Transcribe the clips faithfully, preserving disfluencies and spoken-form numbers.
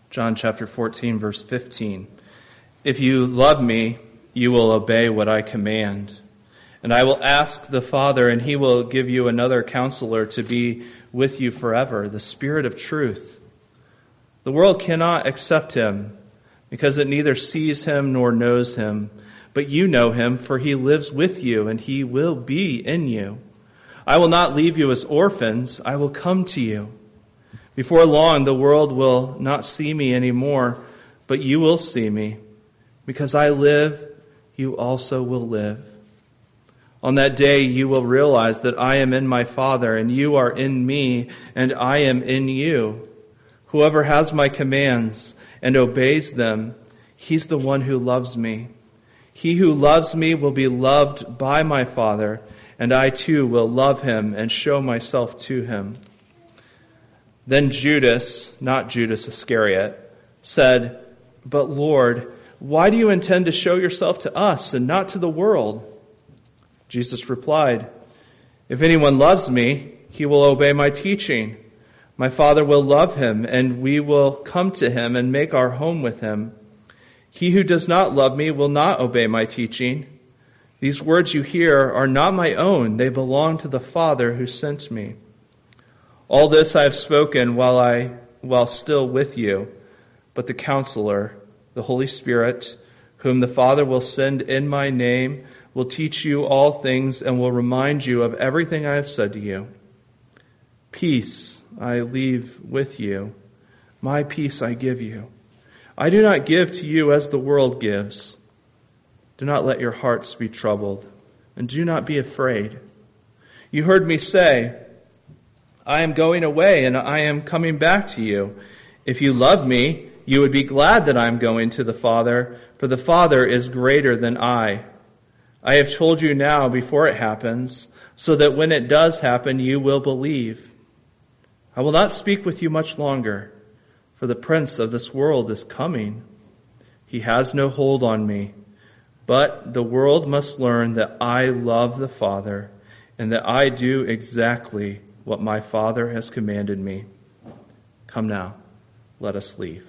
John chapter fourteen, verse fifteen. If you love me, you will obey what I command. And I will ask the Father, and he will give you another counselor to be with you forever, the Spirit of truth. The world cannot accept him, because it neither sees him nor knows him. But you know him, for he lives with you, and he will be in you. I will not leave you as orphans. I will come to you. Before long, the world will not see me anymore, but you will see me. Because I live, you also will live. On that day, you will realize that I am in my Father, and you are in me, and I am in you. Whoever has my commands and obeys them, he's the one who loves me. He who loves me will be loved by my Father, and I too will love him and show myself to him. Then Judas, not Judas Iscariot, said, But Lord, why do you intend to show yourself to us and not to the world? Jesus replied, If anyone loves me, he will obey my teaching. My Father will love him, and we will come to him and make our home with him. He who does not love me will not obey my teaching. These words you hear are not my own. They belong to the Father who sent me. All this I have spoken while I, while still with you. But the Counselor, the Holy Spirit, whom the Father will send in my name, will teach you all things and will remind you of everything I have said to you. Peace I leave with you. My peace I give you. I do not give to you as the world gives. Do not let your hearts be troubled, and do not be afraid. You heard me say, I am going away and I am coming back to you. If you love me, you would be glad that I am going to the Father, for the Father is greater than I. I have told you now before it happens, so that when it does happen, you will believe. I will not speak with you much longer, for the prince of this world is coming. He has no hold on me, but the world must learn that I love the Father, and that I do exactly what my Father has commanded me. Come now, let us leave.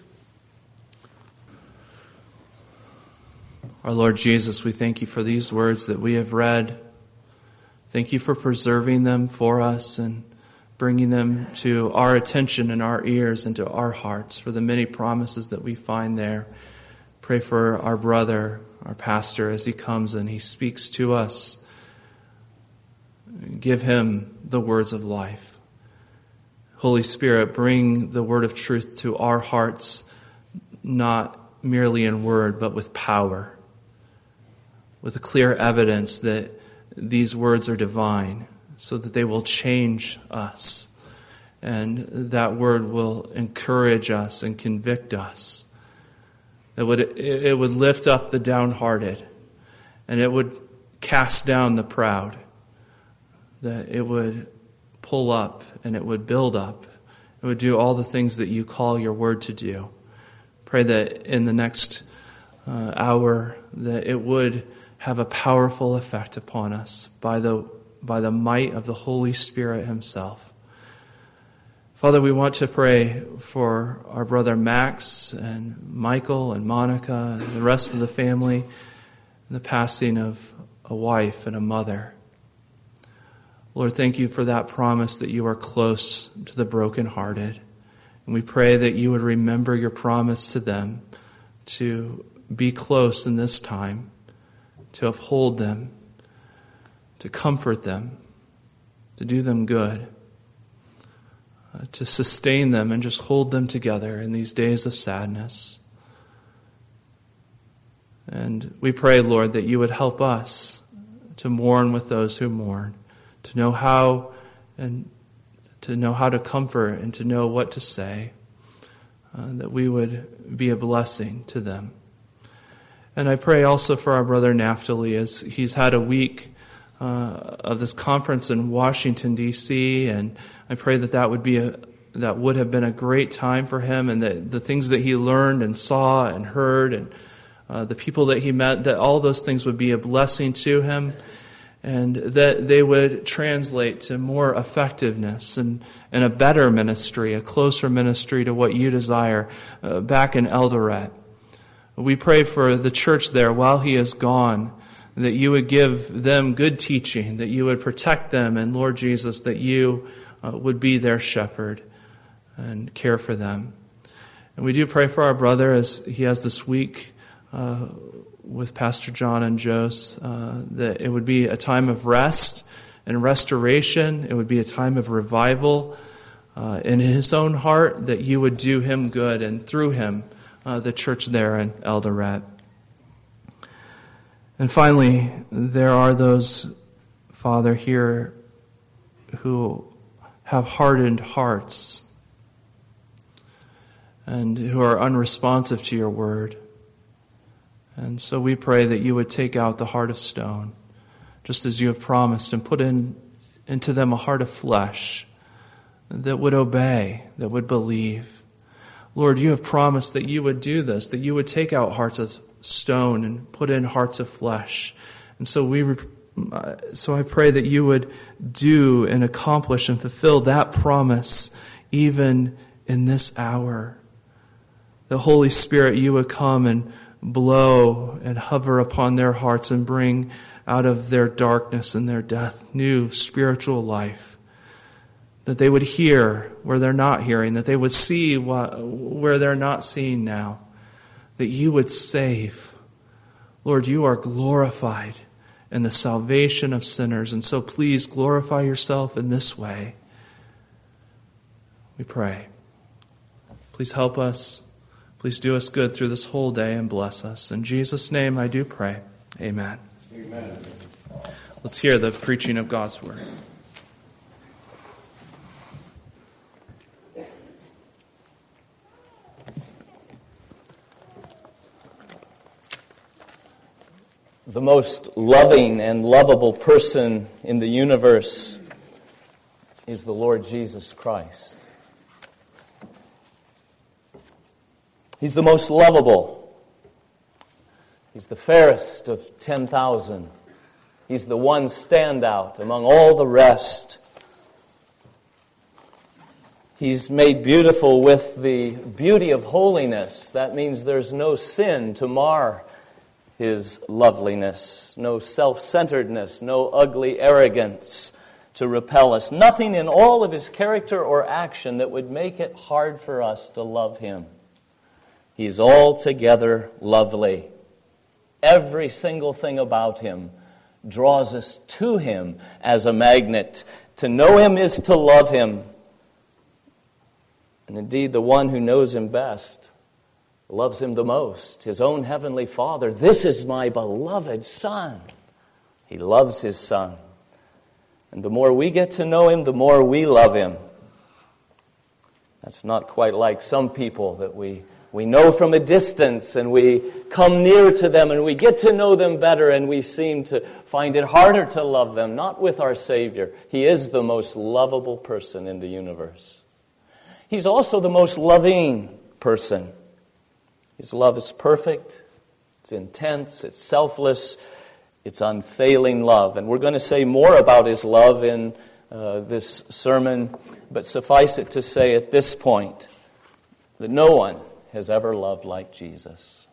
Our Lord Jesus, we thank you for these words that we have read. Thank you for preserving them for us and bringing them to our attention and our ears and to our hearts for the many promises that we find there. Pray for our brother, our pastor, as he comes and he speaks to us. Give him the words of life. Holy Spirit, bring the word of truth to our hearts, not merely in word, but with power, with a clear evidence that these words are divine, so that they will change us. And that word will encourage us and convict us. It would, it would lift up the downhearted, and it would cast down the proud. That it would pull up and it would build up. It would do all the things that you call your word to do. Pray that in the next uh, hour that it would have a powerful effect upon us by the by the might of the Holy Spirit himself. Father, we want to pray for our brother Max and Michael and Monica and the rest of the family, and the passing of a wife and a mother. Lord, thank you for that promise that you are close to the brokenhearted. And we pray that you would remember your promise to them to be close in this time, to uphold them, to comfort them, to do them good, uh, to sustain them and just hold them together in these days of sadness. And we pray, Lord, that you would help us to mourn with those who mourn, to know how and to know how to comfort and to know what to say, uh, that we would be a blessing to them. And I pray also for our brother Naphtali as he's had a week uh, of this conference in Washington, D C, and I pray that that would be a that would have been a great time for him, and that the things that he learned and saw and heard and uh, the people that he met, that all those things would be a blessing to him. and that they would translate to more effectiveness and, and a better ministry, a closer ministry to what you desire uh, back in Eldoret. We pray for the church there while he is gone, that you would give them good teaching, that you would protect them, and Lord Jesus, that you uh, would be their shepherd and care for them. And we do pray for our brother as he has this week uh, with Pastor John and Jose, uh, that it would be a time of rest and restoration. It would be a time of revival uh, in his own heart, that you would do him good, and through him, uh, the church there in Eldoret. And finally, there are those, Father, here who have hardened hearts and who are unresponsive to your word. And so we pray that you would take out the heart of stone, just as you have promised, and put in into them a heart of flesh that would obey, that would believe. Lord, you have promised that you would do this, that you would take out hearts of stone and put in hearts of flesh. And so we, so I pray that you would do and accomplish and fulfill that promise even in this hour. The Holy Spirit, you would come and blow and hover upon their hearts and bring out of their darkness and their death new spiritual life. That they would hear where they're not hearing, that they would see where they're not seeing now, that you would save. Lord, you are glorified in the salvation of sinners, and so please glorify yourself in this way. We pray. Please help us. Please do us good through this whole day and bless us. In Jesus' name I do pray. Amen. Amen. Let's hear the preaching of God's word. The most loving and lovable person in the universe is the Lord Jesus Christ. He's the most lovable. He's the fairest of ten thousand. He's the one standout among all the rest. He's made beautiful with the beauty of holiness. That means there's no sin to mar His loveliness, no self-centeredness, no ugly arrogance to repel us. Nothing in all of His character or action that would make it hard for us to love Him. He's altogether lovely. Every single thing about Him draws us to Him as a magnet. To know Him is to love Him. And indeed, the one who knows Him best loves Him the most, His own Heavenly Father. This is my beloved Son. He loves His Son. And the more we get to know Him, the more we love Him. That's not quite like some people that we, we know from a distance and we come near to them and we get to know them better and we seem to find it harder to love them. Not with our Savior. He is the most lovable person in the universe. He's also the most loving person. His love is perfect, it's intense, it's selfless, it's unfailing love. And we're going to say more about His love in uh, this sermon, but suffice it to say at this point that no one has ever loved like Jesus.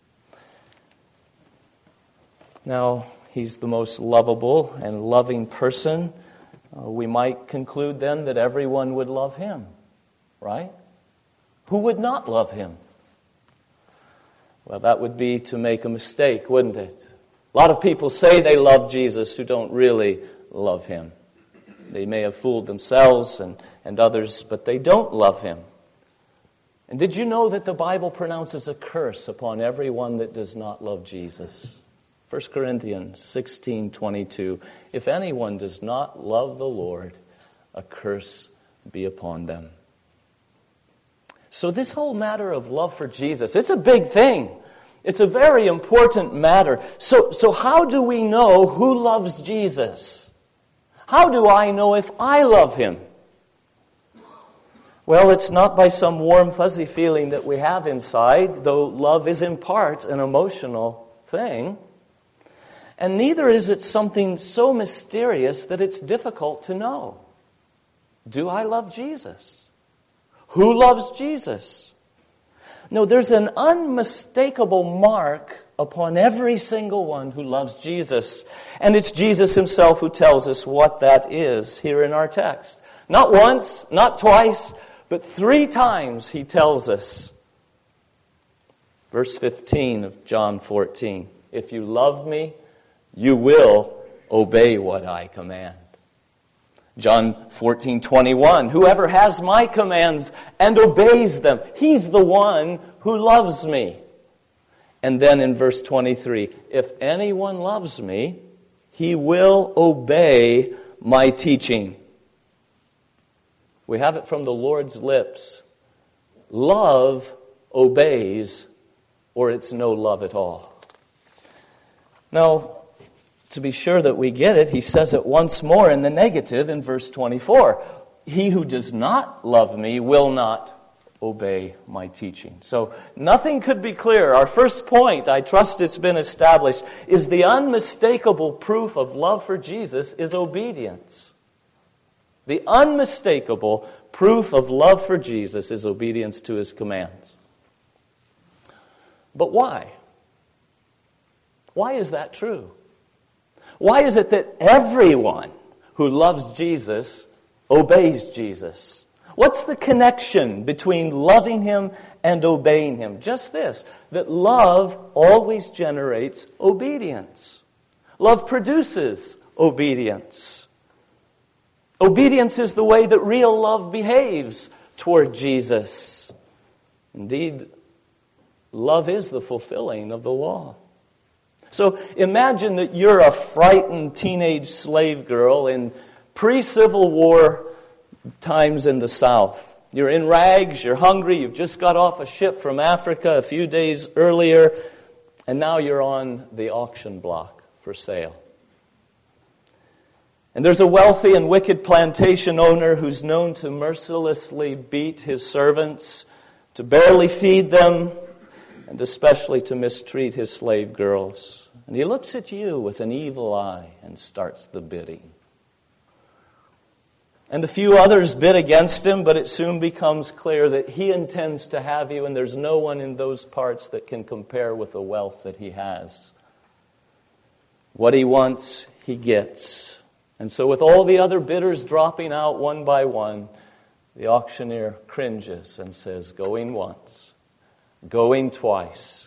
Now, He's the most lovable and loving person. Uh, we might conclude then that everyone would love Him, right? Who would not love Him? Well, that would be to make a mistake, wouldn't it? A lot of people say they love Jesus who don't really love Him. They may have fooled themselves and, and others, but they don't love Him. And did you know that the Bible pronounces a curse upon everyone that does not love Jesus? First Corinthians sixteen twenty-two. If anyone does not love the Lord, a curse be upon them. So this whole matter of love for Jesus, it's a big thing. It's a very important matter. So, so how do we know who loves Jesus? How do I know if I love Him? Well, it's not by some warm, fuzzy feeling that we have inside, though love is in part an emotional thing. And neither is it something so mysterious that it's difficult to know. Do I love Jesus? Who loves Jesus? No, there's an unmistakable mark upon every single one who loves Jesus. And it's Jesus himself who tells us what that is here in our text. Not once, not twice, but three times he tells us. Verse fifteen of John fourteen. If you love me, you will obey what I command. John fourteen twenty-one. Whoever has my commands and obeys them, he's the one who loves me. And then in verse twenty-three, if anyone loves me, he will obey my teaching. We have it from the Lord's lips. Love obeys, or it's no love at all. Now, to be sure that we get it, he says it once more in the negative in verse twenty-four. He who does not love me will not obey my teaching. So nothing could be clearer. Our first point, I trust it's been established, is the unmistakable proof of love for Jesus is obedience. The unmistakable proof of love for Jesus is obedience to his commands. But why? Why is that true? Why is it that everyone who loves Jesus obeys Jesus? What's the connection between loving him and obeying him? Just this, that love always generates obedience. Love produces obedience. Obedience is the way that real love behaves toward Jesus. Indeed, love is the fulfilling of the law. So imagine that you're a frightened teenage slave girl in pre-Civil War times in the South. You're in rags, you're hungry, you've just got off a ship from Africa a few days earlier, and now you're on the auction block for sale. And there's a wealthy and wicked plantation owner who's known to mercilessly beat his servants, to barely feed them, and especially to mistreat his slave girls. And he looks at you with an evil eye and starts the bidding. And a few others bid against him, but it soon becomes clear that he intends to have you, and there's no one in those parts that can compare with the wealth that he has. What he wants, he gets. And so with all the other bidders dropping out one by one, the auctioneer cringes and says, going once, going twice.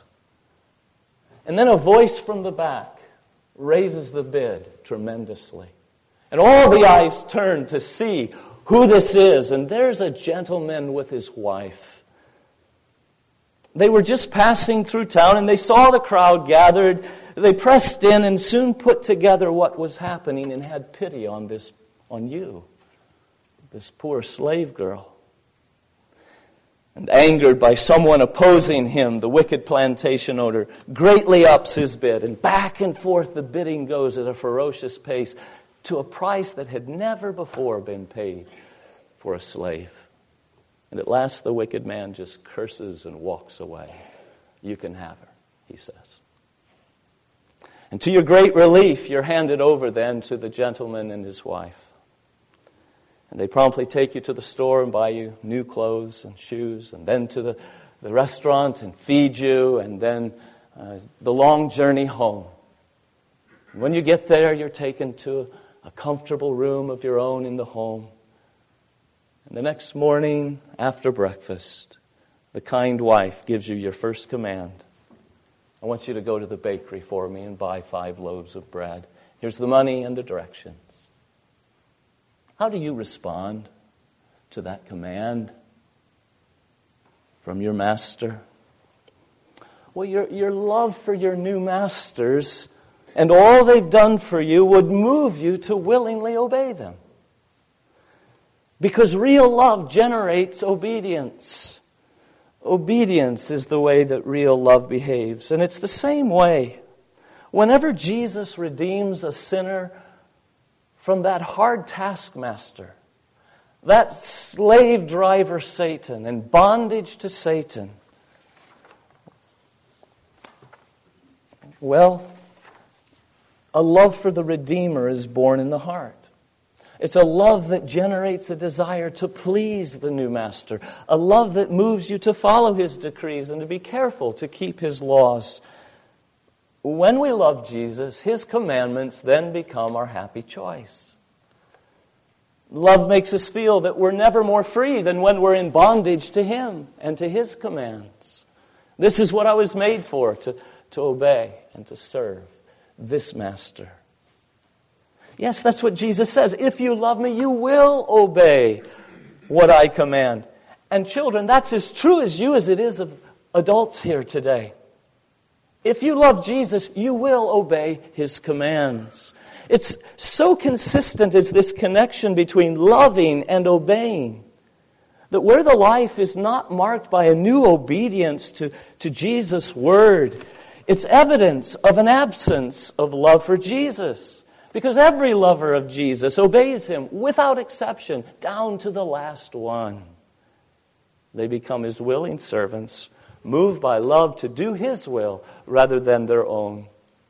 And then a voice from the back raises the bid tremendously. And all the eyes turn to see who this is. And there's a gentleman with his wife. They were just passing through town and they saw the crowd gathered. They pressed in and soon put together what was happening and had pity on this, on you, this poor slave girl. And angered by someone opposing him, the wicked plantation owner greatly ups his bid. And back and forth the bidding goes at a ferocious pace to a price that had never before been paid for a slave. And at last the wicked man just curses and walks away. You can have her, he says. And to your great relief, you're handed over then to the gentleman and his wife. And they promptly take you to the store and buy you new clothes and shoes, and then to the, the restaurant and feed you, and then uh, the long journey home. And when you get there, you're taken to a comfortable room of your own in the home. And the next morning, after breakfast, the kind wife gives you your first command. I want you to go to the bakery for me and buy five loaves of bread. Here's the money and the directions. How do you respond to that command from your master? Well, your, your love for your new masters and all they've done for you would move you to willingly obey them. Because real love generates obedience. Obedience is the way that real love behaves. And it's the same way. Whenever Jesus redeems a sinner from that hard taskmaster, that slave driver Satan, and bondage to Satan, well, A love for the Redeemer is born in the heart. It's a love that generates a desire to please the new master. A love that moves you to follow his decrees and to be careful to keep his laws. When we love Jesus, his commandments then become our happy choice. Love makes us feel that we're never more free than when we're in bondage to him and to his commands. This is what I was made for, to, to obey and to serve this master. Yes, that's what Jesus says. If you love me, you will obey what I command. And children, that's as true as you as it is of adults here today. If you love Jesus, you will obey his commands. It's so consistent as this connection between loving and obeying, that where the life is not marked by a new obedience to, to Jesus' word, it's evidence of an absence of love for Jesus. Because every lover of Jesus obeys him without exception, down to the last one. They become his willing servants, moved by love to do his will rather than their own.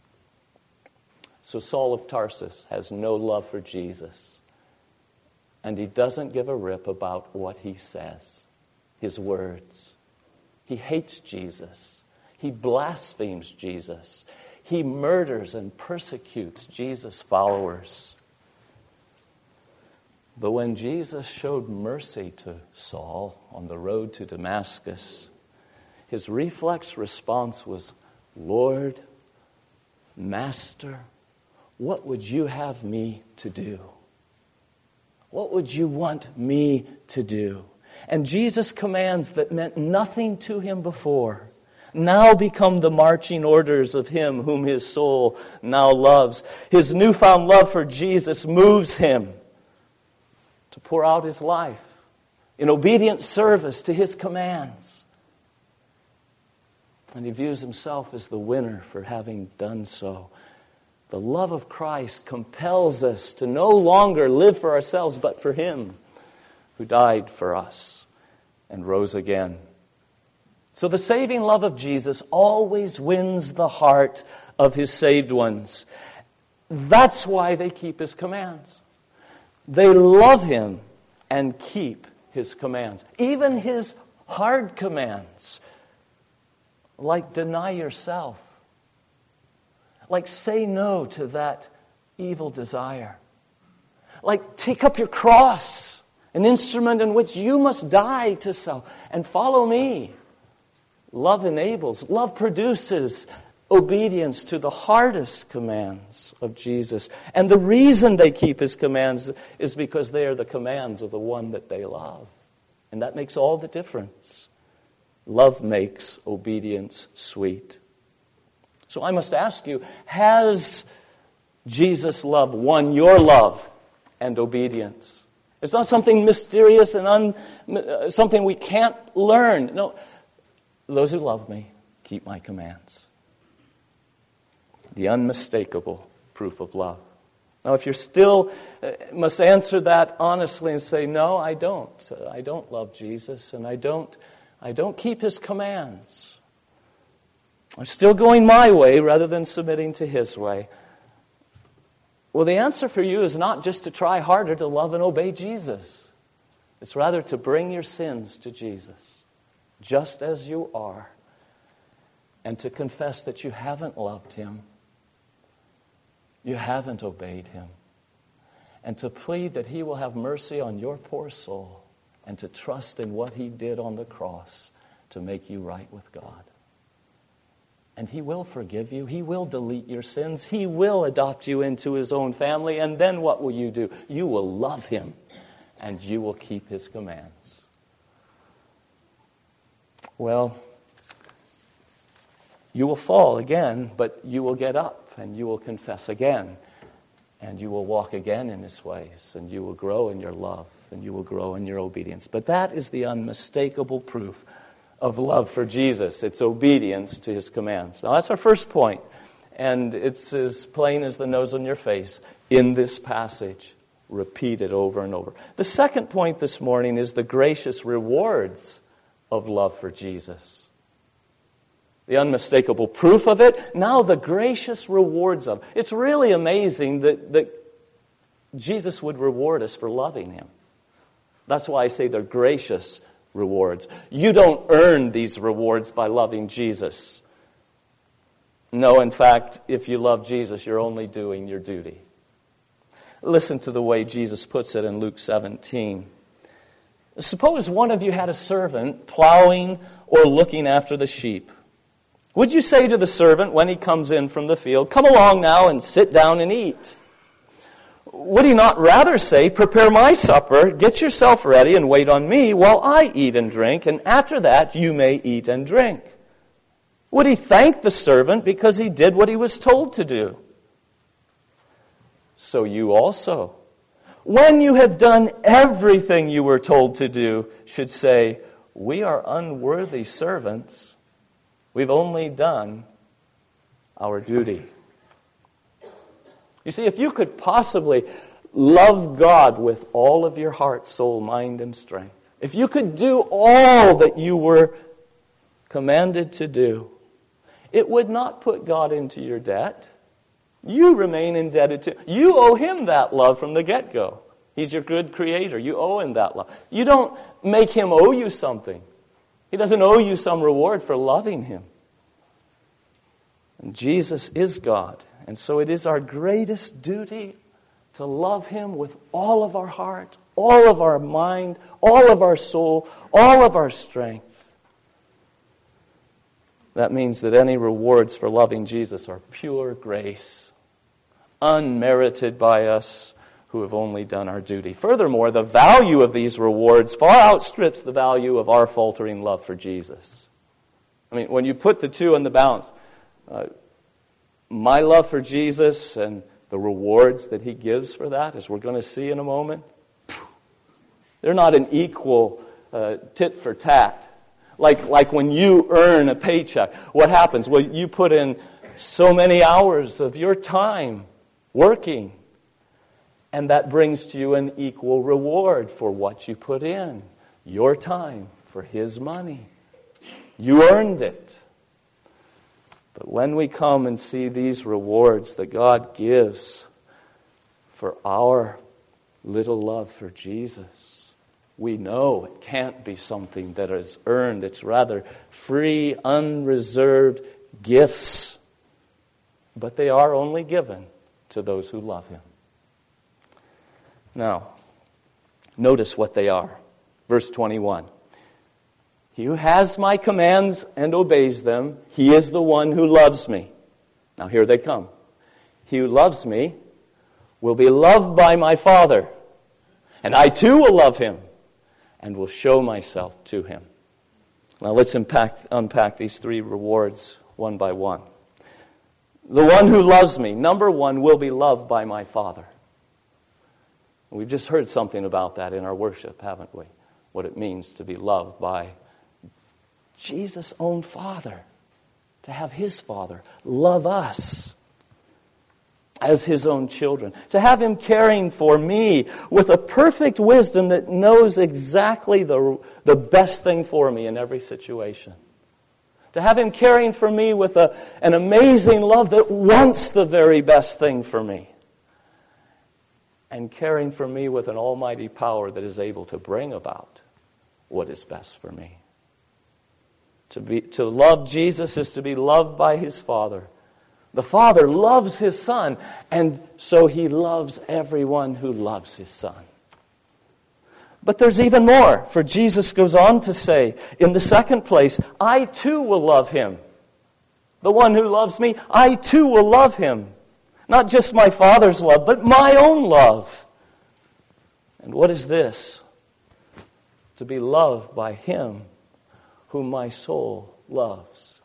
So Saul of Tarsus has no love for Jesus. And he doesn't give a rip about what he says, his words. He hates Jesus. He blasphemes Jesus. He murders and persecutes Jesus' followers. But when Jesus showed mercy to Saul on the road to Damascus, his reflex response was, Lord, Master, what would you have me to do? What would you want me to do? And Jesus' commands that meant nothing to him before now become the marching orders of him whom his soul now loves. His newfound love for Jesus moves him to pour out his life in obedient service to his commands. And he views himself as the winner for having done so. The love of Christ compels us to no longer live for ourselves, but for him who died for us and rose again. So the saving love of Jesus always wins the heart of his saved ones. That's why they keep his commands. They love him and keep his commands. Even his hard commands, like deny yourself, like say no to that evil desire, like take up your cross, an instrument in which you must die to self, and follow me. Love enables, love produces obedience to the hardest commands of Jesus. And the reason they keep his commands is because they are the commands of the one that they love. And that makes all the difference. Love makes obedience sweet. So I must ask you, has Jesus' love won your love and obedience? It's not something mysterious and un, something we can't learn. No. Those who love me keep my commands. The unmistakable proof of love. Now, if you're still, uh, must answer that honestly and say, no, I don't. I don't love Jesus, and I don't, I don't keep his commands. I'm still going my way rather than submitting to his way. Well, the answer for you is not just to try harder to love and obey Jesus. It's rather to bring your sins to Jesus, just as you are, and to confess that you haven't loved him, you haven't obeyed him, and to plead that he will have mercy on your poor soul, and to trust in what he did on the cross to make you right with God. And he will forgive you. He will delete your sins. He will adopt you into his own family. And then what will you do? You will love him, and you will keep his commands. Well, you will fall again, but you will get up, and you will confess again, and you will walk again in his ways, and you will grow in your love, and you will grow in your obedience. But that is the unmistakable proof of love for Jesus. It's obedience to his commands. Now, that's our first point, and it's as plain as the nose on your face in this passage, repeated over and over. The second point this morning is the gracious rewards of love for Jesus. the unmistakable proof of it, now the gracious rewards of it. It's really amazing that, that Jesus would reward us for loving him. That's why I say they're gracious rewards. You don't earn these rewards by loving Jesus. No, in fact, if you love Jesus, you're only doing your duty. Listen to the way Jesus puts it in Luke seventeen. Suppose one of you had a servant plowing or looking after the sheep. Would you say to the servant when he comes in from the field, "Come along now and sit down and eat"? Would he not rather say, "Prepare my supper, get yourself ready, and wait on me while I eat and drink, and after that you may eat and drink"? Would he thank the servant because he did what he was told to do? So you also, when you have done everything you were told to do, should say, "We are unworthy servants. We've only done our duty." You see, if you could possibly love God with all of your heart, soul, mind, and strength, if you could do all that you were commanded to do, it would not put God into your debt. You remain indebted to, you owe him that love from the get-go. He's your good creator. You owe him that love. You don't make him owe you something. He doesn't owe you some reward for loving him. And Jesus is God. And so it is our greatest duty to love him with all of our heart, all of our mind, all of our soul, all of our strength. That means that any rewards for loving Jesus are pure grace, unmerited by us who have only done our duty. Furthermore, the value of these rewards far outstrips the value of our faltering love for Jesus. I mean, when you put the two in the balance, uh, my love for Jesus and the rewards that he gives for that, as we're going to see in a moment, they're not an equal uh, tit for tat. Like, like when you earn a paycheck, what happens? Well, you put in so many hours of your time working, and that brings to you an equal reward for what you put in. Your time for his money. You earned it. But when we come and see these rewards that God gives for our little love for Jesus, we know it can't be something that is earned. It's rather free, unreserved gifts. But they are only given to those who love him. Now, notice what they are. Verse twenty-one. He who has my commands and obeys them, he is the one who loves me. Now here they come. He who loves me will be loved by my Father, and I too will love him and will show myself to him. Now let's unpack, unpack these three rewards one by one. The one who loves me, number one, will be loved by my Father. We've just heard something about that in our worship, haven't we? What it means to be loved by Jesus' own Father. To have his Father love us as his own children. To have him caring for me with a perfect wisdom that knows exactly the, the best thing for me in every situation. To have him caring for me with a, an amazing love that wants the very best thing for me. And caring for me with an almighty power that is able to bring about what is best for me. To be, to love Jesus is to be loved by his Father. The Father loves his Son, and so he loves everyone who loves his Son. But there's even more, for Jesus goes on to say, in the second place, I too will love him. The one who loves me, I too will love him. Not just my Father's love, but my own love. And what is this? To be loved by him whom my soul loves.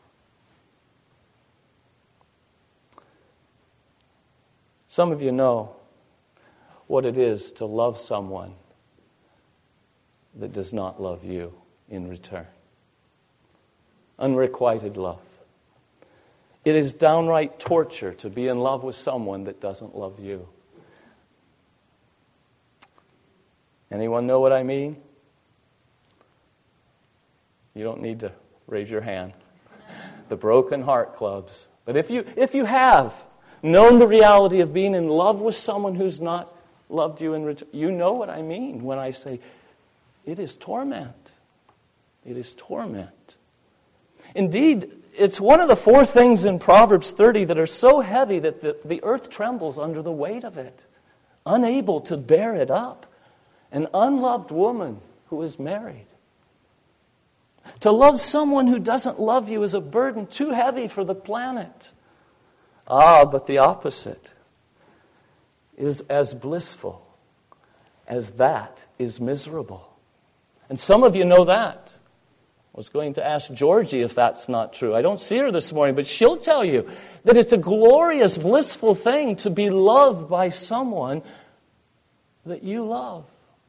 Some of you know what it is to love someone that does not love you in return. Unrequited love. It is downright torture to be in love with someone that doesn't love you. Anyone know what I mean? You don't need to raise your hand. the broken heart clubs. But if you if you have known the reality of being in love with someone who's not loved you in return, you know what I mean when I say it is torment. It is torment. Indeed, it's one of the four things in Proverbs thirty that are so heavy that the, the earth trembles under the weight of it, unable to bear it up. An unloved woman who is married. To love someone who doesn't love you is a burden too heavy for the planet. Ah, but the opposite is as blissful as that is miserable. And some of you know that. I was going to ask Georgie if that's not true. I don't see her this morning, but she'll tell you that it's a glorious, blissful thing to be loved by someone that you love.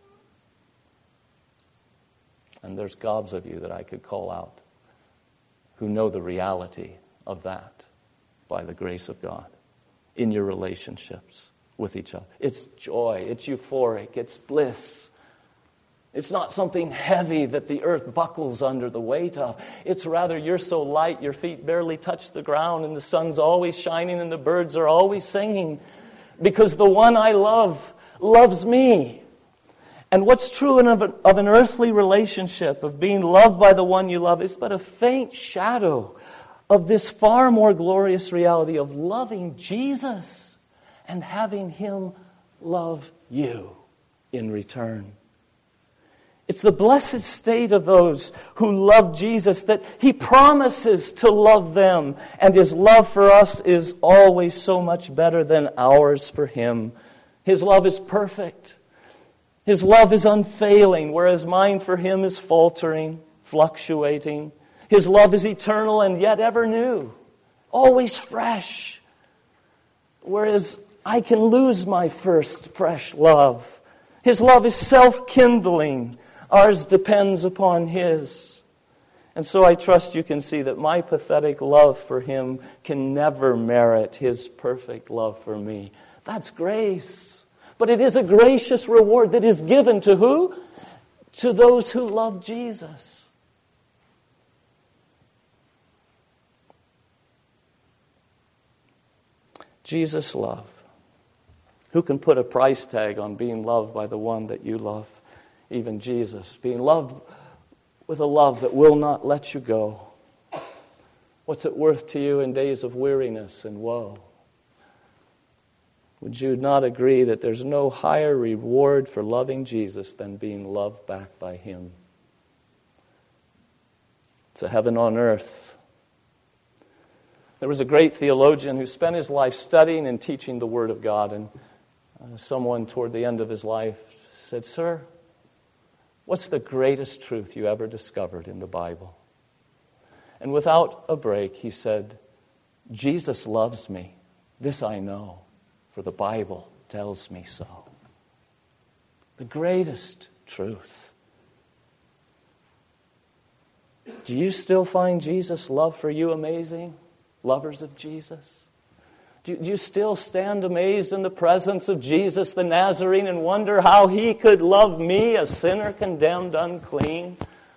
And there's gobs of you that I could call out who know the reality of that by the grace of God in your relationships with each other. It's joy. It's euphoric. It's bliss. It's not something heavy that the earth buckles under the weight of. It's rather you're so light your feet barely touch the ground and the sun's always shining and the birds are always singing because the one I love loves me. And what's true of an, of an earthly relationship, of being loved by the one you love, is but a faint shadow of this far more glorious reality of loving Jesus and having Him love you in return. It's the blessed state of those who love Jesus that He promises to love them, and His love for us is always so much better than ours for Him. His love is perfect. His love is unfailing, whereas mine for Him is faltering, fluctuating. His love is eternal and yet ever new, always fresh, whereas I can lose my first fresh love. His love is self-kindling. Ours depends upon His. And so I trust you can see that my pathetic love for Him can never merit His perfect love for me. That's grace. But it is a gracious reward that is given to who? To those who love Jesus. Jesus' love. Who can put a price tag on being loved by the one that you love? Even Jesus. Being loved with a love that will not let you go. What's it worth to you in days of weariness and woe? Would you not agree that there's no higher reward for loving Jesus than being loved back by Him? It's a heaven on earth. There was a great theologian who spent his life studying and teaching the Word of God, and uh, someone toward the end of his life said, "Sir, what's the greatest truth you ever discovered in the Bible?" And without a break, he said, "Jesus loves me. This I know. For the Bible tells me so." The greatest truth. Do you still find Jesus' love for you amazing? Lovers of Jesus? Do you still stand amazed in the presence of Jesus the Nazarene and wonder how He could love me, a sinner condemned unclean?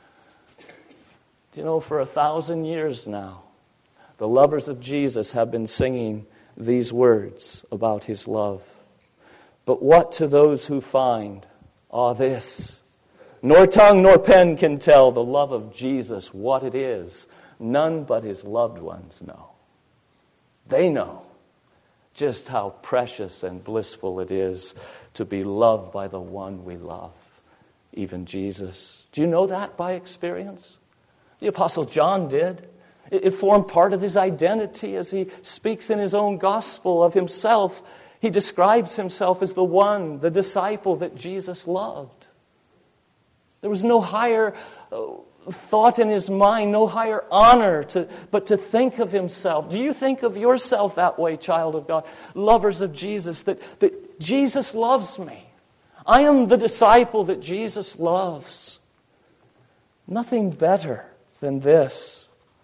Do you know, for a thousand years now, the lovers of Jesus have been singing these words about His love. But what to those who find, ah, this, nor tongue nor pen can tell the love of Jesus, what it is. None but His loved ones know. They know just how precious and blissful it is to be loved by the one we love, even Jesus. Do you know that by experience? The Apostle John did. It formed part of his identity as he speaks in his own gospel of himself. He describes himself as the one, the disciple that Jesus loved. There was no higher thought in his mind, no higher honor to, but to think of himself. Do you think of yourself that way, child of God? Lovers of Jesus, that, that Jesus loves me. I am the disciple that Jesus loves. Nothing better than this.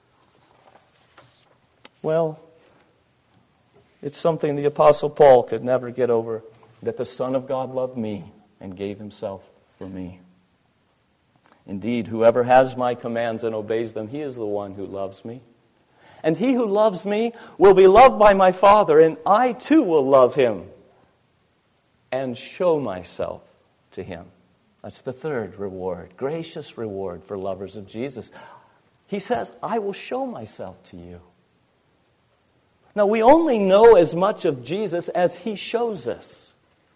Well, it's something the Apostle Paul could never get over, that the Son of God loved me and gave Himself for me. Indeed, whoever has my commands and obeys them, he is the one who loves me. And he who loves me will be loved by my Father, and I too will love him and show myself to him. That's the third reward, gracious reward for lovers of Jesus. He says, I will show myself to you. Now, we only know as much of Jesus as he shows us.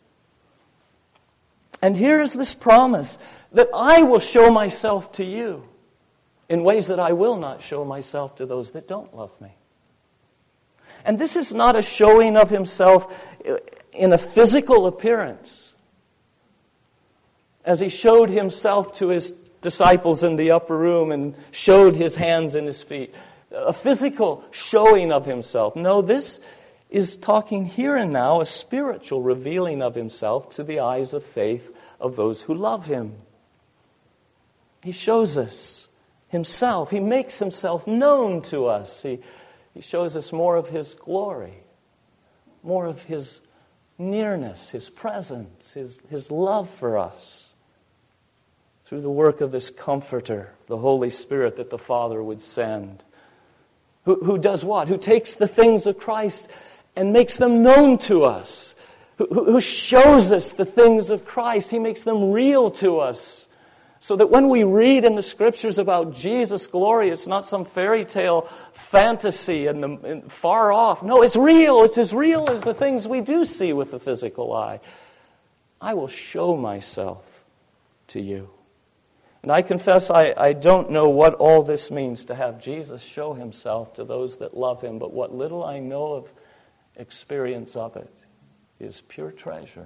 And here is this promise that I will show myself to you in ways that I will not show myself to those that don't love me. And this is not a showing of himself in a physical appearance, as he showed himself to his disciples in the upper room and showed his hands and his feet. A physical showing of himself. No, this is talking here and now, a spiritual revealing of himself to the eyes of faith of those who love him. He shows us himself. He makes himself known to us. He, he shows us more of his glory, more of his nearness, his presence, his, his love for us, through the work of this Comforter, the Holy Spirit that the Father would send. Who, who does what? Who takes the things of Christ and makes them known to us. Who, who shows us the things of Christ. He makes them real to us. So that when we read in the Scriptures about Jesus' glory, it's not some fairy tale fantasy and, the, and far off. No, it's real. It's as real as the things we do see with the physical eye. I will show myself to you. And I confess I, I don't know what all this means, to have Jesus show himself to those that love him, but what little I know of experience of it is pure treasure.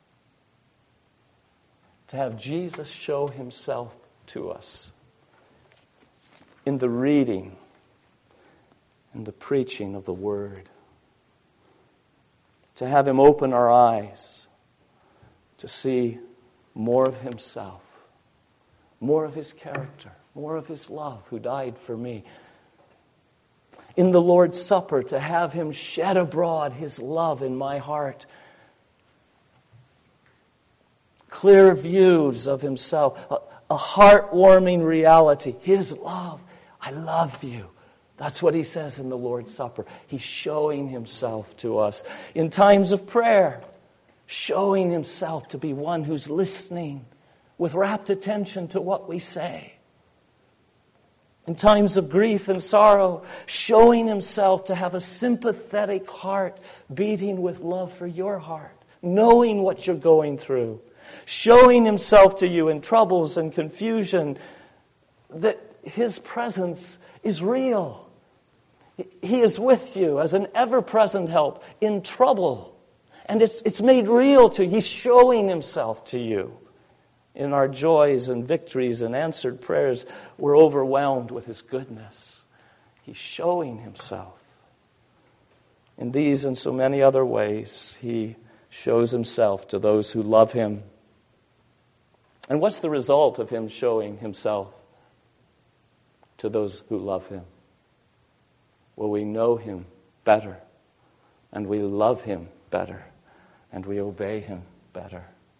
To have Jesus show himself to us in the reading and the preaching of the Word. To have him open our eyes to see more of himself. More of his character, more of his love, who died for me. In the Lord's Supper, to have him shed abroad his love in my heart. Clear views of himself, a, a heart-warming reality. His love, I love you. That's what he says in the Lord's Supper. He's showing himself to us. In times of prayer, showing himself to be one who's listening with rapt attention to what we say. In times of grief and sorrow, showing himself to have a sympathetic heart beating with love for your heart, knowing what you're going through. Showing himself to you in troubles and confusion, that his presence is real. He is with you as an ever-present help in trouble. And it's, it's made real to you. He's showing himself to you. In our joys and victories and answered prayers, we're overwhelmed with his goodness. He's showing himself. In these and so many other ways, he shows himself to those who love him. And what's the result of him showing himself to those who love him? Well, we know him better, and we love him better, and we obey him better.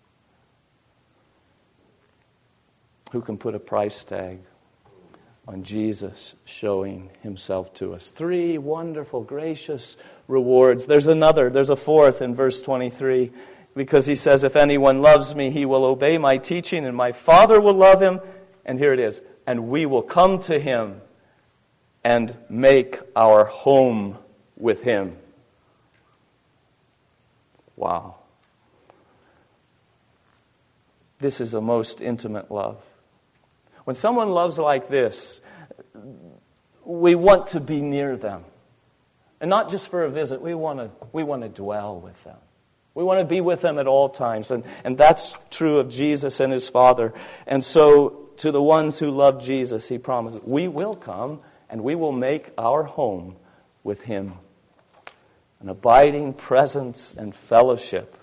Who can put a price tag on Jesus showing himself to us? Three wonderful, gracious rewards. There's another, there's a fourth in verse twenty-three, because he says, if anyone loves me, he will obey my teaching, and my Father will love him. And here it is, and we will come to him and make our home with him. Wow. This is a most intimate love. When someone loves like this, we want to be near them. And not just for a visit, we want to we want to dwell with them. We want to be with them at all times. And, and that's true of Jesus and his Father. And so to the ones who love Jesus, he promises, we will come and we will make our home with him. An abiding presence and fellowship.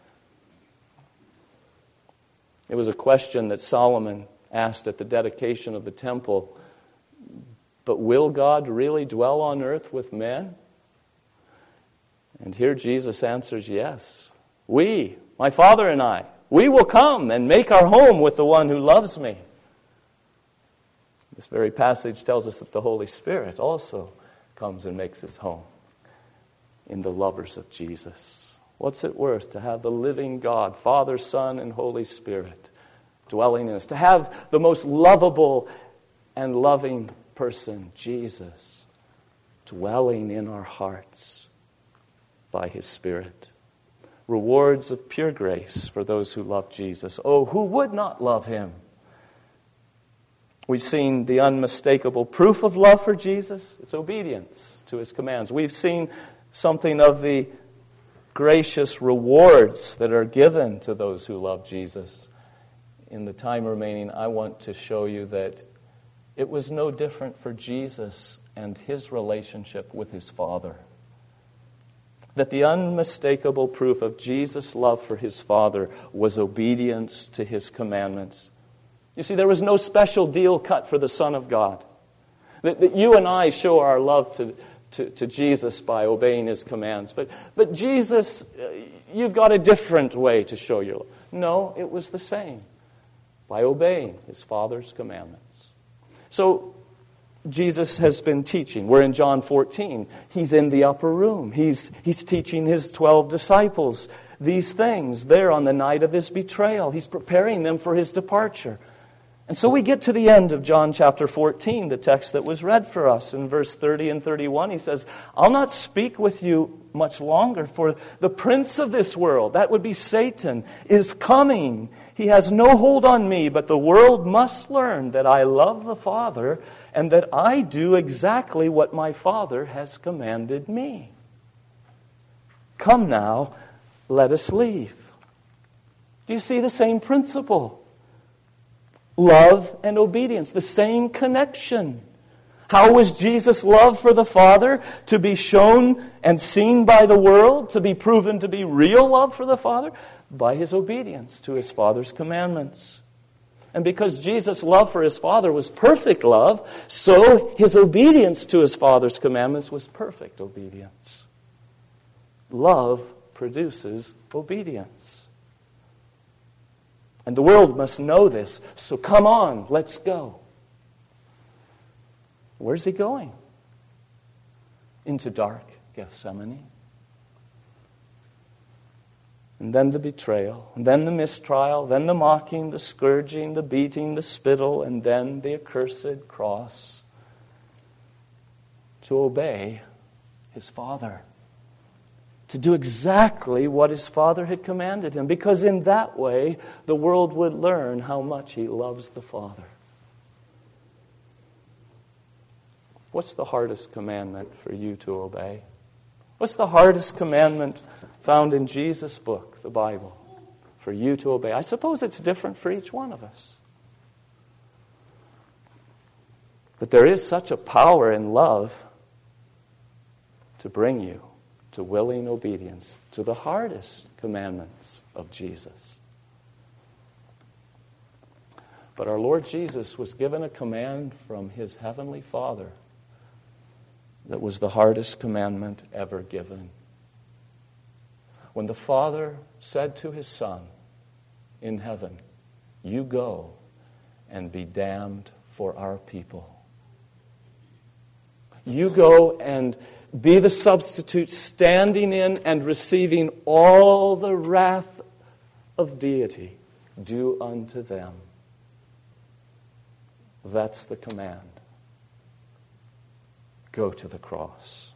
It was a question that Solomon asked at the dedication of the temple. But will God really dwell on earth with men? And here Jesus answers, yes. We, my Father and I, we will come and make our home with the one who loves me. This very passage tells us that the Holy Spirit also comes and makes its home in the lovers of Jesus. What's it worth to have the living God, Father, Son, and Holy Spirit dwelling in us? To have the most lovable and loving person, Jesus, dwelling in our hearts by His Spirit. Rewards of pure grace for those who love Jesus. Oh, who would not love Him? We've seen the unmistakable proof of love for Jesus. It's obedience to His commands. We've seen something of the gracious rewards that are given to those who love Jesus. In the time remaining, I want to show you that it was no different for Jesus and His relationship with His Father. That the unmistakable proof of Jesus' love for His Father was obedience to His commandments. You see, there was no special deal cut for the Son of God. That, that you and I show our love to, to, to Jesus by obeying His commands. But, but Jesus, you've got a different way to show your love. No, it was the same. By obeying His Father's commandments. So, Jesus has been teaching. We're in John fourteen. He's in the upper room. He's, he's teaching His twelve disciples these things there on the night of His betrayal. He's preparing them for His departure. And so we get to the end of John chapter fourteen, the text that was read for us. In verse thirty and thirty-one, He says, I'll not speak with you much longer, for the prince of this world, that would be Satan, is coming. He has no hold on me, but the world must learn that I love the Father and that I do exactly what my Father has commanded me. Come now, let us leave. Do you see the same principle? Love and obedience, the same connection. How was Jesus' love for the Father to be shown and seen by the world, to be proven to be real love for the Father? By His obedience to His Father's commandments. And because Jesus' love for His Father was perfect love, so His obedience to His Father's commandments was perfect obedience. Love produces obedience. And the world must know this. So come on, let's go. Where's He going? Into dark Gethsemane. And then the betrayal, and then the mistrial, then the mocking, the scourging, the beating, the spittle, and then the accursed cross. To obey His Father. To do exactly what His Father had commanded Him. Because in that way, the world would learn how much He loves the Father. What's the hardest commandment for you to obey? What's the hardest commandment found in Jesus' book, the Bible, for you to obey? I suppose it's different for each one of us. But there is such a power in love to bring you to willing obedience to the hardest commandments of Jesus. But our Lord Jesus was given a command from His Heavenly Father that was the hardest commandment ever given. When the Father said to His Son in heaven, you go and be damned for our people. You go and be the substitute standing in and receiving all the wrath of deity due unto them. That's the command. Go to the cross.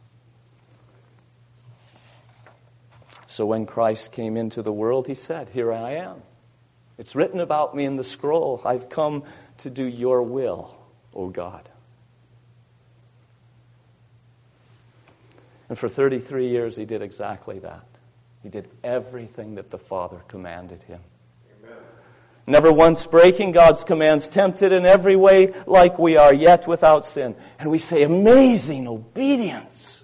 So when Christ came into the world, He said, here I am. It's written about me in the scroll. I've come to do your will, O God. And for thirty-three years, He did exactly that. He did everything that the Father commanded Him. Amen. Never once breaking God's commands, tempted in every way like we are, yet without sin. And we say, amazing obedience.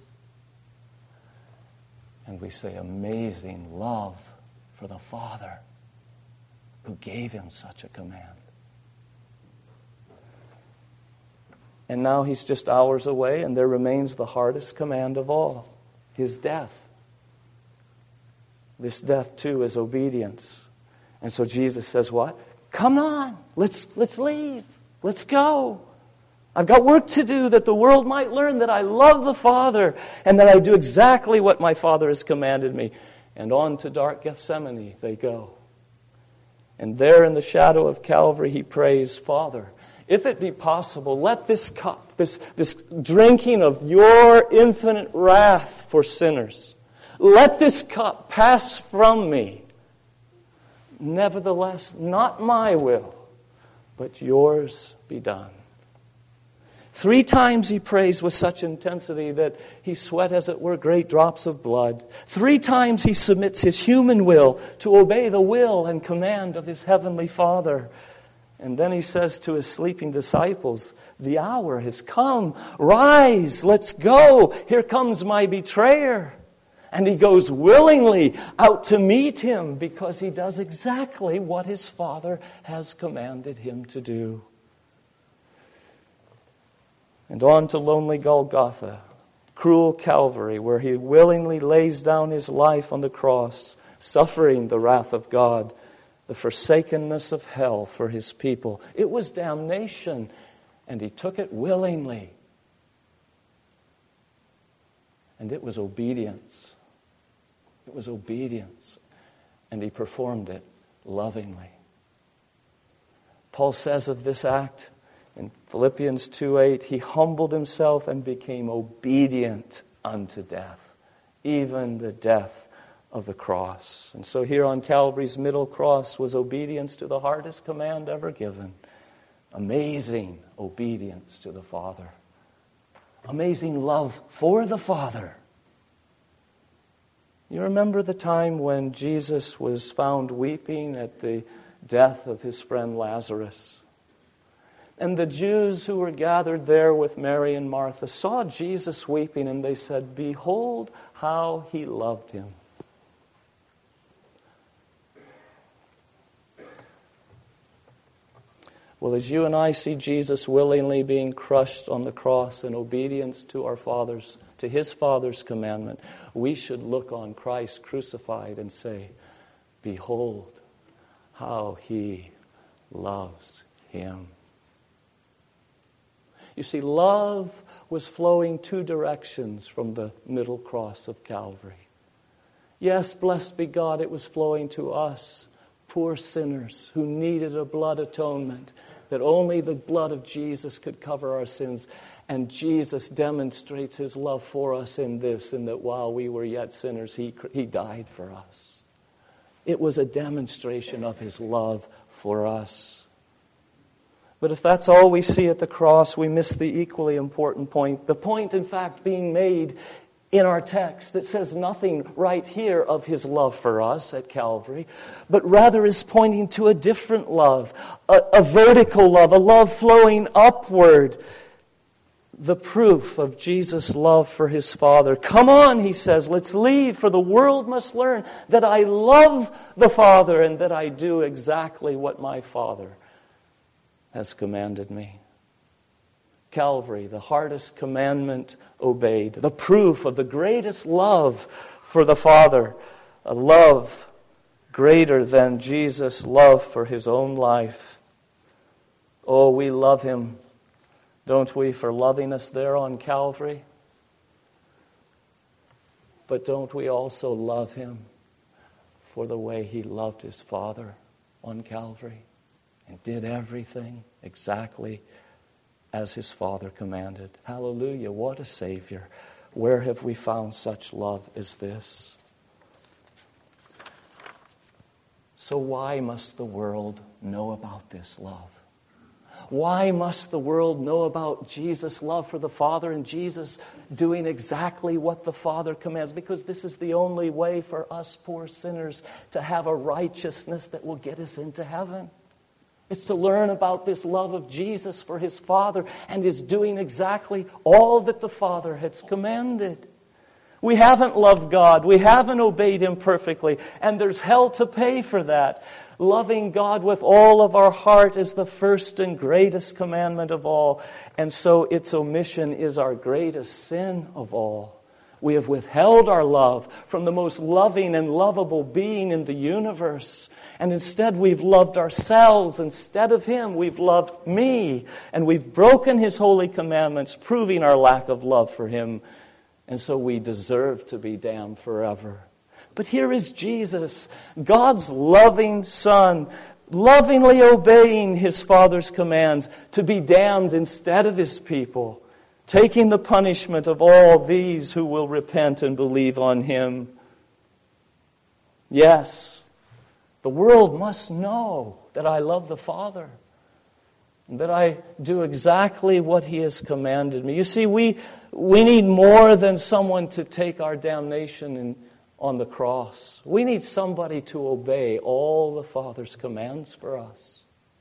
And we say, amazing love for the Father who gave Him such a command. And now He's just hours away, and there remains the hardest command of all, His death. This death, too, is obedience. And so Jesus says what? Come on, let's let's leave. Let's go. I've got work to do that the world might learn that I love the Father and that I do exactly what my Father has commanded me. And on to dark Gethsemane they go. And there in the shadow of Calvary he prays, Father, if it be possible, let this cup, this, this drinking of your infinite wrath for sinners, let this cup pass from me. Nevertheless, not my will, but yours be done. Three times he prays with such intensity that he sweat, as it were, great drops of blood. Three times he submits his human will to obey the will and command of his heavenly Father. And then he says to his sleeping disciples, the hour has come. Rise, let's go. Here comes my betrayer. And he goes willingly out to meet him because he does exactly what his Father has commanded him to do. And on to lonely Golgotha, cruel Calvary, where he willingly lays down his life on the cross, suffering the wrath of God, the forsakenness of hell for his people. It was damnation, and he took it willingly. And it was obedience. It was obedience, and he performed it lovingly. Paul says of this act, in Philippians two eight, he humbled himself and became obedient unto death, even the death of the cross. And so here on Calvary's middle cross was obedience to the hardest command ever given. Amazing obedience to the Father. Amazing love for the Father. You remember the time when Jesus was found weeping at the death of his friend Lazarus? And the Jews who were gathered there with Mary and Martha saw Jesus weeping, and they said, behold how he loved him. Well, as you and I see Jesus willingly being crushed on the cross in obedience to our Father's, to his Father's commandment, we should look on Christ crucified and say, behold how he loves him. You see, love was flowing two directions from the middle cross of Calvary. Yes, blessed be God, it was flowing to us, poor sinners who needed a blood atonement, that only the blood of Jesus could cover our sins. And Jesus demonstrates his love for us in this, in that while we were yet sinners, he, he died for us. It was a demonstration of his love for us. But if that's all we see at the cross, we miss the equally important point. The point, in fact, being made in our text that says nothing right here of his love for us at Calvary, but rather is pointing to a different love, a, a vertical love, a love flowing upward. The proof of Jesus' love for his Father. Come on, he says, let's leave, for the world must learn that I love the Father and that I do exactly what my Father has commanded me. Calvary, the hardest commandment obeyed. The proof of the greatest love for the Father. A love greater than Jesus' love for his own life. Oh, we love him, don't we, for loving us there on Calvary? But don't we also love him for the way he loved his Father on Calvary? And did everything exactly as his Father commanded. Hallelujah, what a Savior. Where have we found such love as this? So why must the world know about this love? Why must the world know about Jesus' love for the Father and Jesus doing exactly what the Father commands? Because this is the only way for us poor sinners to have a righteousness that will get us into heaven. It's to learn about this love of Jesus for his Father and is doing exactly all that the Father has commanded. We haven't loved God. We haven't obeyed him perfectly. And there's hell to pay for that. Loving God with all of our heart is the first and greatest commandment of all. And so its omission is our greatest sin of all. We have withheld our love from the most loving and lovable being in the universe. And instead we've loved ourselves. Instead of Him, we've loved me. And we've broken His holy commandments, proving our lack of love for Him. And so we deserve to be damned forever. But here is Jesus, God's loving Son, lovingly obeying His Father's commands to be damned instead of His people, taking the punishment of all these who will repent and believe on Him. Yes, the world must know that I love the Father, and that I do exactly what He has commanded me. You see, we we need more than someone to take our damnation in, on the cross. We need somebody to obey all the Father's commands for us.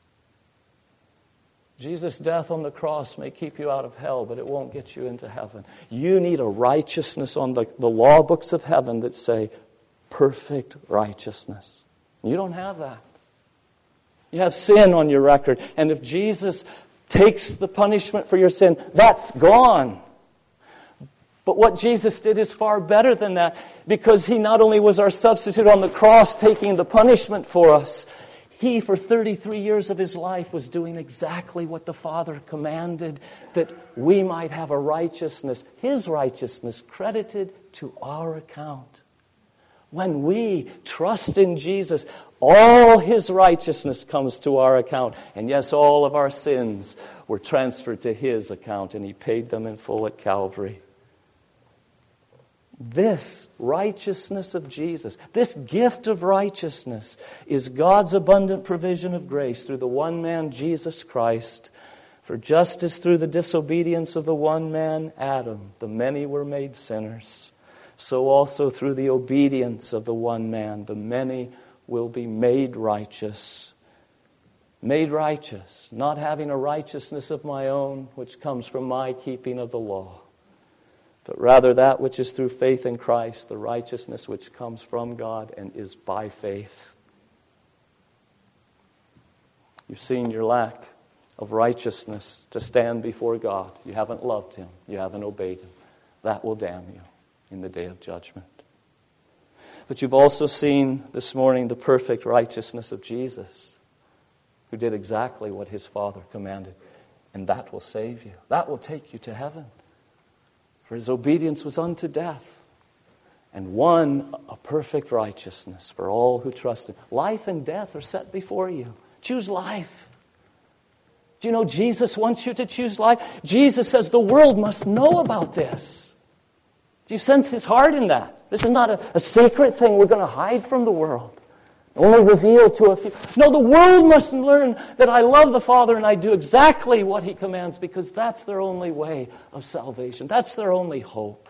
Jesus' death on the cross may keep you out of hell, but it won't get you into heaven. You need a righteousness on the, the law books of heaven that say perfect righteousness. You don't have that. You have sin on your record. And if Jesus takes the punishment for your sin, that's gone. But what Jesus did is far better than that, because He not only was our substitute on the cross taking the punishment for us, He, for thirty-three years of His life, was doing exactly what the Father commanded, that we might have a righteousness, His righteousness, credited to our account. When we trust in Jesus, all His righteousness comes to our account. And yes, all of our sins were transferred to His account, and He paid them in full at Calvary. This righteousness of Jesus, this gift of righteousness, is God's abundant provision of grace through the one man, Jesus Christ. For just as through the disobedience of the one man, Adam, the many were made sinners, so also through the obedience of the one man, the many will be made righteous. Made righteous, not having a righteousness of my own, which comes from my keeping of the law, but rather that which is through faith in Christ, the righteousness which comes from God and is by faith. You've seen your lack of righteousness to stand before God. You haven't loved Him. You haven't obeyed Him. That will damn you in the day of judgment. But you've also seen this morning the perfect righteousness of Jesus, who did exactly what His Father commanded. And that will save you. That will take you to heaven. For His obedience was unto death, and won a perfect righteousness for all who trust Him. Life and death are set before you. Choose life. Do you know Jesus wants you to choose life? Jesus says the world must know about this. Do you sense His heart in that? This is not a, a secret thing we're going to hide from the world. Only revealed to a few. No, the world must learn that I love the Father and I do exactly what He commands, because that's their only way of salvation. That's their only hope.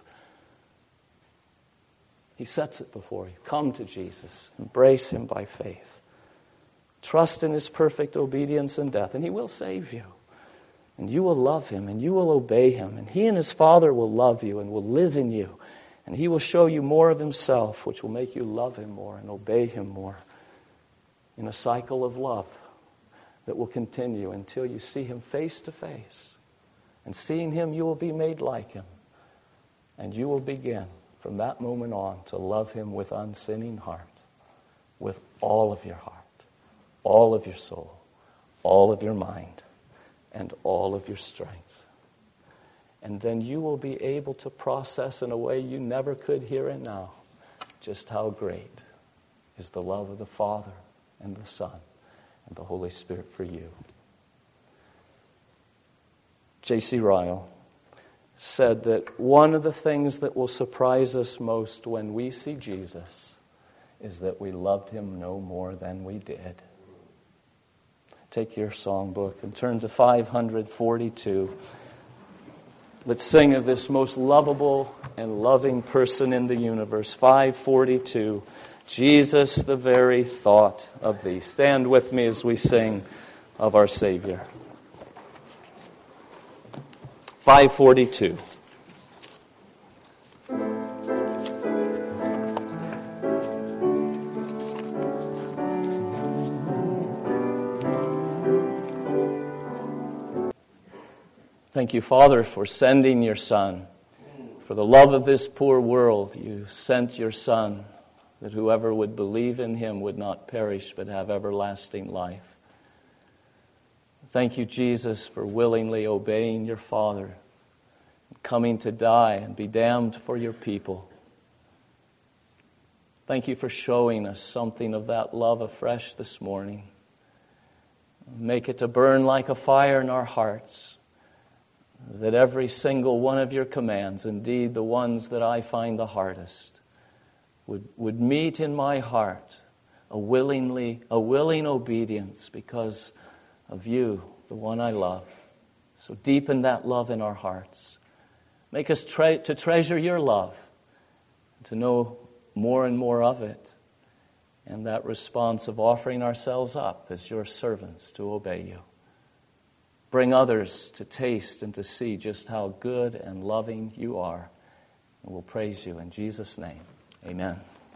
He sets it before you. Come to Jesus. Embrace Him by faith. Trust in His perfect obedience and death, and He will save you. And you will love Him, and you will obey Him. And He and His Father will love you and will live in you. And He will show you more of Himself, which will make you love Him more and obey Him more, in a cycle of love that will continue until you see Him face to face. And seeing Him, you will be made like Him. And you will begin from that moment on to love Him with unsinning heart, with all of your heart, all of your soul, all of your mind, and all of your strength. And then you will be able to process in a way you never could here and now just how great is the love of the Father and the Son and the Holy Spirit for you. J C Ryle said that one of the things that will surprise us most when we see Jesus is that we loved Him no more than we did. Take your songbook and turn to five forty-two. Let's sing of this most lovable and loving person in the universe. five forty-two. Jesus, the very thought of Thee. Stand with me as we sing of our Savior. five forty-two. Thank you, Father, for sending your Son, For the love of this poor world, you sent your Son, that whoever would believe in him would not perish but have everlasting life. Thank you, Jesus, for willingly obeying your Father, coming to die and be damned for your people. Thank you for showing us something of that love afresh this morning. Make it to burn like a fire in our hearts, that every single one of your commands, indeed the ones that I find the hardest, would, would meet in my heart a willingly, a willing obedience because of you, the one I love. So deepen that love in our hearts. Make us tre- to treasure your love, to know more and more of it, and that response of offering ourselves up as your servants to obey you. Bring others to taste and to see just how good and loving you are. And we'll praise you in Jesus' name. Amen.